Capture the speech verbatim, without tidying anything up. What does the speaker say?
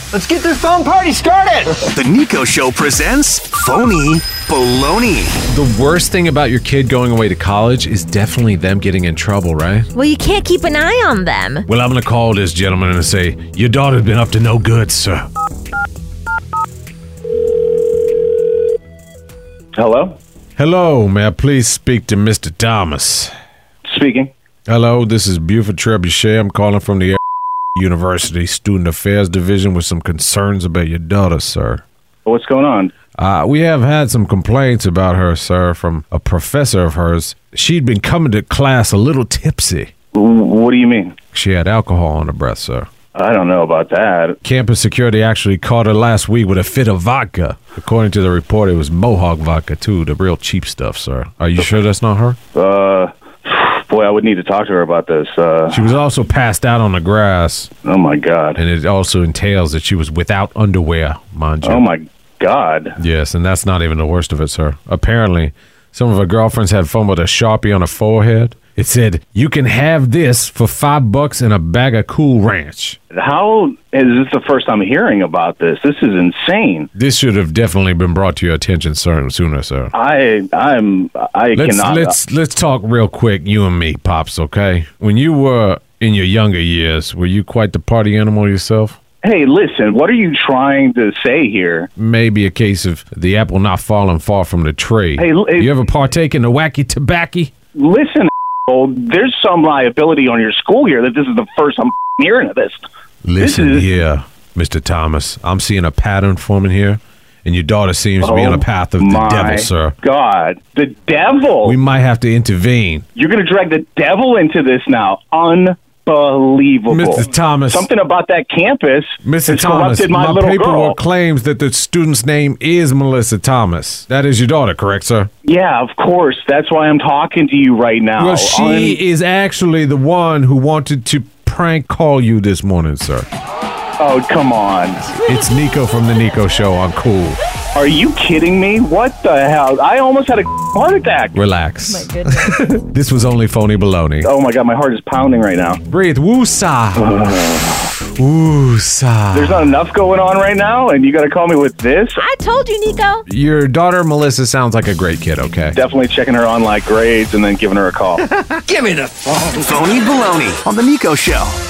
Let's get this phone party started. The Nico Show presents Phony Baloney. The worst thing about your kid going away to college is definitely them getting in trouble, right? Well, you can't keep an eye on them. Well, I'm going to call this gentleman and say, your daughter's been up to no good, sir. Hello? Hello, may I please speak to Mister Thomas? Speaking. Hello, this is Buford Trebuchet. I'm calling from the University Student Affairs Division with some concerns about your daughter, sir. What's going on? Uh, we have had some complaints about her, sir, from a professor of hers. She'd been coming to class a little tipsy. What do you mean? She had alcohol on her breath, sir. I don't know about that. Campus security actually caught her last week with a fit of vodka. According to the report, it was Mohawk vodka, too, the real cheap stuff, sir. Are you sure that's not her? Uh... Boy, I would need to talk to her about this. Uh, she was also passed out on the grass. Oh, my God. And it also entails that she was without underwear, mind you. Oh, my God. Yes, and that's not even the worst of it, sir. Apparently, some of her girlfriends had fun with a Sharpie on her forehead. It said, you can have this for five bucks and a bag of Cool Ranch. How is this the first I'm hearing about this? This is insane. This should have definitely been brought to your attention sir, sooner, sir. I, I'm, I let's, cannot. Let's, let's talk real quick, you and me, Pops, okay? When you were in your younger years, were you quite the party animal yourself? Hey, listen, what are you trying to say here? Maybe a case of the apple not falling far from the tree. Hey, l- you ever partake in the wacky tobacco? Listen, there's some liability on your school here that this is the first I'm hearing of this. Listen this is... here, Mister Thomas. I'm seeing a pattern forming here, and your daughter seems to be on a path of the devil, sir. God, the devil? We might have to intervene. You're going to drag the devil into this now. Unbelievable. Mister Thomas. Something about that campus Mister has Thomas, corrupted my, my little paperwork girl. claims that the student's name is Melissa Thomas. That is your daughter, correct, sir? Yeah, of course. That's why I'm talking to you right now. Well, she Un- is actually the one who wanted to prank call you this morning, sir. Oh, come on. It's Nico from The Nico Show on Cool. Are you kidding me? What the hell? I almost had a heart attack. Relax. Oh, my goodness. This was only phony baloney. Oh, my God. My heart is pounding right now. Breathe. Woo-sa. Woo-sa. There's not enough going on right now, and you got to call me with this? I told you, Nico. Your daughter, Melissa, sounds like a great kid, okay? Definitely checking her online grades and then giving her a call. Give me the phone. Phony Baloney on The Nico Show.